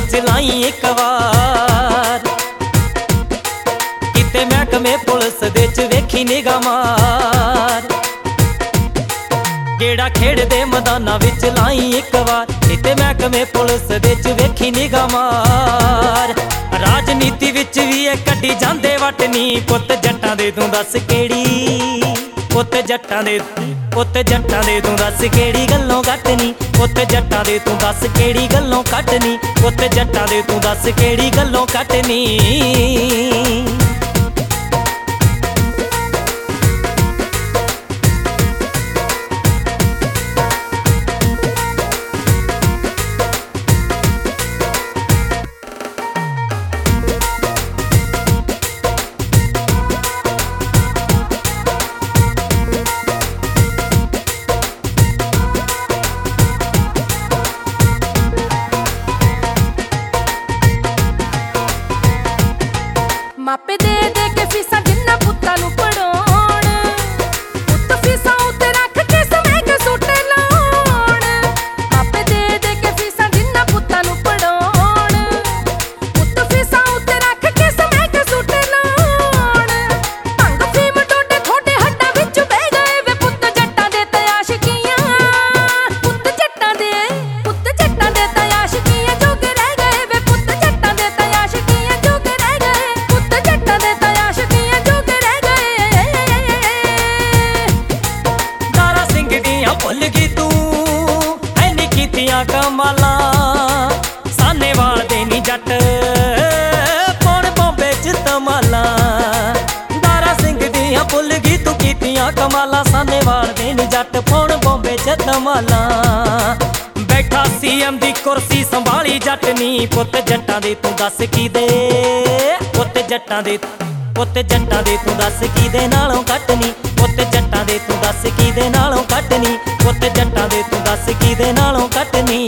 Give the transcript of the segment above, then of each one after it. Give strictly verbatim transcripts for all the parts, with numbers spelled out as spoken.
विच लाई एक वार, किते महकमे पुलिस दे च वेखी निगाह मार। गेड़ा खेड़दे मैदानां विच लाई एक वार, किते महकमे पुलिस दे च वेखी निगाह मार। राजनीति विच भी ए कड्डी जांदे वट नी, पुत्त जट्टां दे तूं दस केड़ी, पुत्त जट्टां दे पुत्त जट्टां दे तूं दस केड़ी गल्लों घट नी, पुत्त जट्टां दे तूं दस केड़ी गल्लों घट नी, पुत्त जट्टां दे तूं दस केड़ी गल्लों घट नी। मापे दे दे के फीसा जिन्ना पुत्तां नूं पढ़ाउण, पुत्त फीसा उत्ते रख के समय के सूटे लाउण। मापे दे दे के फीसा जिन्ना पुत्तां नूं पढ़ाउण, पुत्त फीसा उत्ते रख के समय के सूटे लाउण। भंग फीम टोटे थोड़े हड्डां विच बह गए वे पुत्त जट्टां दे ते आशिकियां, पुत्त जट्टां दे पुत्त जट्टां दे ते आशिकियां जोगे रह गए वे पुत्त जट्टां दे ते आशिकियां जोगे रह गए, पुत्त जट्टां दे ते आशिकियां जोगे रह गए। दारा सिंह दियां भुल गई तू ऐनी कीतियां कमालां, सानेवाल दे नी जट पौण बॉम्बे च धमालां। दारा सिंह दियां भुल गई तू कीतियां कमालां, सानेवाल दे नी जट पौण बॉम्बे च धमालां। बैठा सी एम दी कुर्सी संभाली जट नी, पुत्त जट्टां दे तूं दस की दे, पुत्त जट्टां दे पुत्त जट्टां दे तूं दस की दे नालों घट नी, पुत्त जट्टां दे तूं दस की दे नालों घट नी, पुत्त जट्टां दे तूं दस की दे नालों घट नी।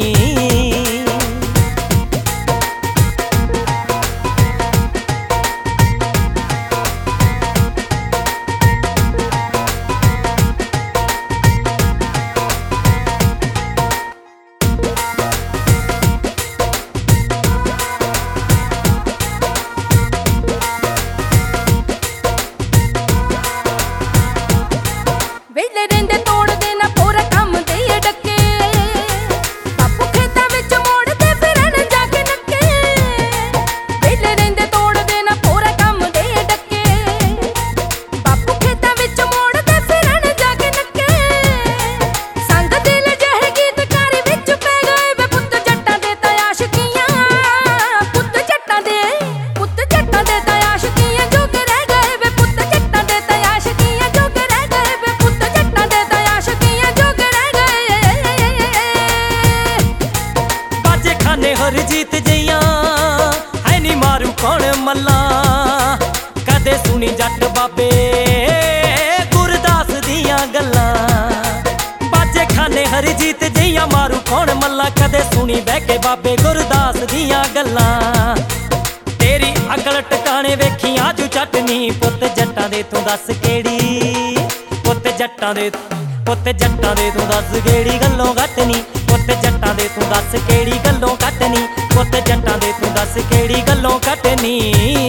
वेले रहिंदे तोड़ दे ना पूरा काम दे डके, बापू खेतां विच मोड़दे फिरन जाके नक्के। वेले रहिंदे तोड़ दे ना पूरा काम दे डके, बापू खेतां विच मोड़दे फिरन जाके नक्के। संग दिल जहे गीतकारी विच पै गए वे पुत्त जट्टां दे ते आशिकियां, पुत्त जट्टां दे पुत्त जट्टां दे ते आशिकियां जोगे रह गए वे पुत्त जट्टां दे ते आशिकियां जोगे रह गए वे पुत्त जट्टां दे ते आशिकियां जोगे रह गए। बाजे खाने हरजीत जियां है नी मारू कौन मल्लां, कदे सुनी जट बाबे गुरदास दियां गल्लां। बाजे खाने हरजीत जियां मारू कौन मल्लां, कदे सुनी बह के बाबे गुरदास दियां गल्लां। तेरी अकल टकाने वेखी आजू चटनी, पुत्त जट्टां दे तूं दस केड़ी, पुत्त जट्टां दे पुत्त जट्टां दे तूं दस केड़ी गल्लों घट नी, पुत्त जट्टां दे तूं दस केड़ी गल्लों घट नी, पुत्त जट्टां दे तूं दस केड़ी गल्लों घट नी।